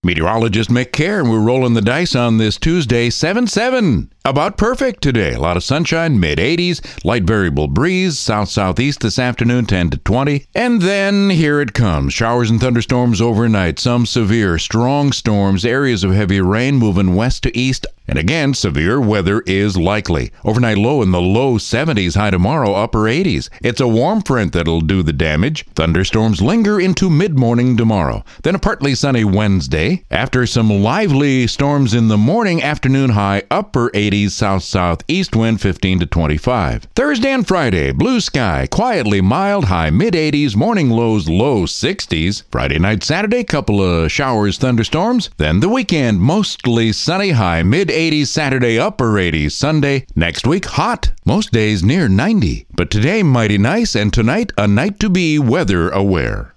Meteorologist Mick Kerr, and we're rolling the dice on this Tuesday, 7-7. About perfect today. A lot of sunshine, mid-80s, light variable breeze, south-southeast this afternoon, 10 to 20. And then here it comes. Showers and thunderstorms overnight. Some severe, strong storms, areas of heavy rain moving west to east. And again, severe weather is likely. Overnight low in the low 70s, high tomorrow, upper 80s. It's a warm front that'll do the damage. Thunderstorms linger into mid-morning tomorrow. Then a partly sunny Wednesday. After some lively storms in the morning, afternoon high, upper 80s, south-southeast wind 15 to 25. Thursday and Friday, blue sky, quietly mild, high mid-80s, morning lows, low 60s. Friday night, Saturday, couple of showers, thunderstorms. Then the weekend, mostly sunny, high mid-80s, Saturday, upper 80s. Sunday, next week, hot, most days near 90. But today, mighty nice, and tonight, a night to be weather aware.